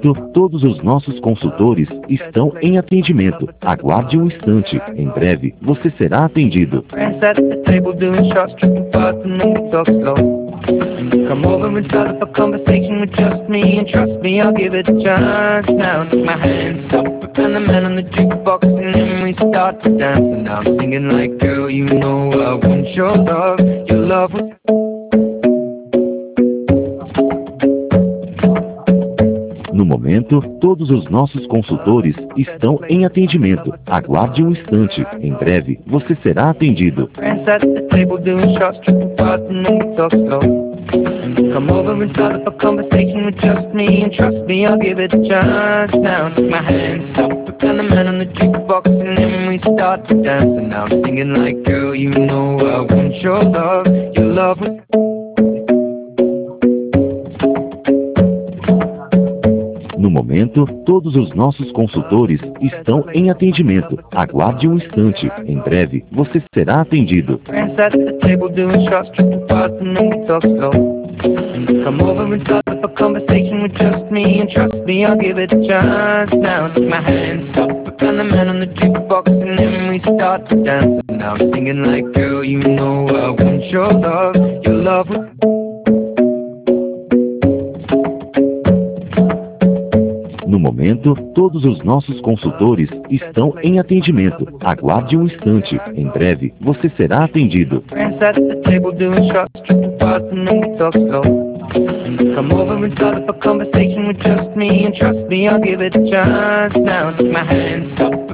momento, todos os nossos consultores estão em atendimento. Aguarde um instante. Em breve, você será atendido. Friends at the table doing shots, tripping fast, and then we talk slow. And you come over and start up a conversation with just me, and trust me, I'll give it a chance. Now take my hands up, and the man on the jukebox, and then we start to dance. And now I'm singing like, girl, you know I want your love. Your love was... No momento, todos os nossos consultores estão em atendimento. Aguarde um instante. Em breve, você será atendido. Friends at the table doing shots, tripping fast, and then we talk slow. And you come over and start up a conversation with just me, and trust me, I'll give it a chance. Now take my hands up, and the man on the jukebox, and then we start to dance. And now I'm singing like, girl, you know I want your love. Your love was... No momento, todos os nossos consultores estão em atendimento. Aguarde um instante. Em breve, você será atendido. Friends at the table doing shots, tripping fast, and then we talk slow. And you come over and start up a conversation with just me, and trust me, I'll give it a chance. Now take my hands up, and the man on the jukebox, and then we start to dance. And now I'm singing like, girl, you know I want your love. Your love was... No momento, todos os nossos consultores estão em atendimento. Aguarde um instante. Em breve, você será atendido. Friends at the table doing shots, tripping fast, and then we talk slow. And you come over and start up a conversation with just me, and trust me, I'll give it a chance. Now take my hands up,